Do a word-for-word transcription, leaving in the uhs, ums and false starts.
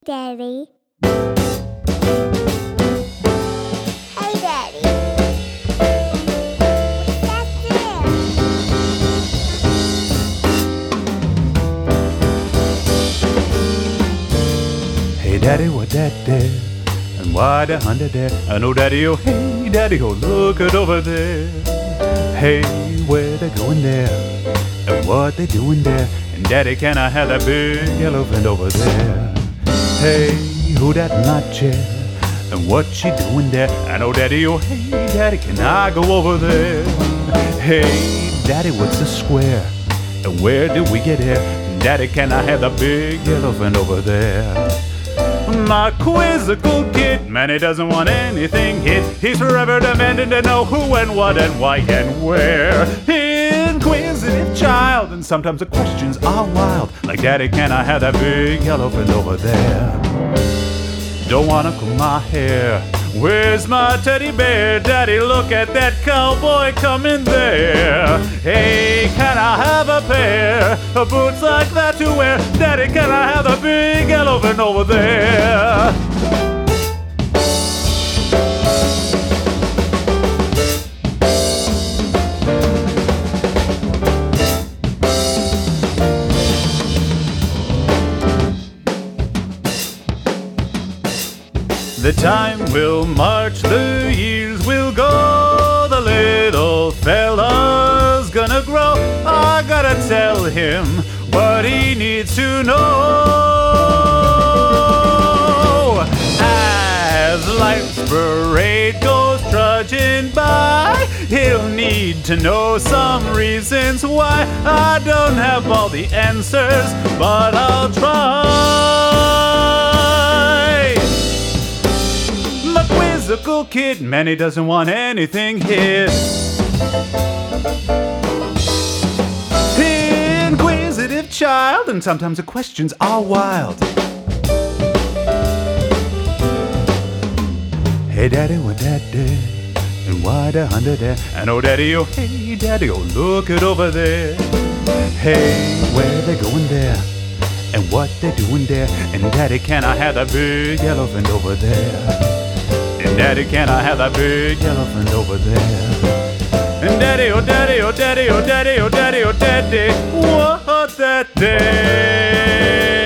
Daddy. Hey, Daddy. What's that there? Hey, Daddy, what that there? And why the hundred there? I know, Daddy, oh, hey, Daddy, oh, look it over there. Hey, where they going there? And what they doing there? And Daddy, can I have that big elephant over there? Hey, who that not chair? And what she doing there? I know, Daddy, oh, hey, Daddy, can I go over there? Hey, Daddy, what's a square? And where did we get here? And Daddy, can I have the big elephant over there? My quizzical kid, man, he doesn't want anything hid. He's forever demanding to know who and what and why and where. Inquisitive child, and sometimes the questions are wild. Like, Daddy, can I have that big elephant over there? Don't wanna comb my hair. Where's my teddy bear? Daddy, look at that cowboy coming there. Hey, can I have a pair of boots like that to wear? Daddy, can I have the big elephant over there? The time will march, the years will go, the little fella's gonna grow. I gotta tell him what he needs to know. As life's parade goes trudging by, he'll need to know some reasons why. I don't have all the answers, but I'll try. Quizzical kid, man, he doesn't want anything hid. Inquisitive child, and sometimes the questions are wild. Hey, Daddy, what that there? And why the hundred there? I know, Daddy, oh, hey, Daddy, oh, look it over there. Hey, where they going there? And what they doing there? And Daddy, can I have that big elephant over there? And Daddy, can I have that big elephant over there? And Daddy, oh, Daddy, oh, Daddy, oh, Daddy, oh, Daddy, oh, Daddy, what that day?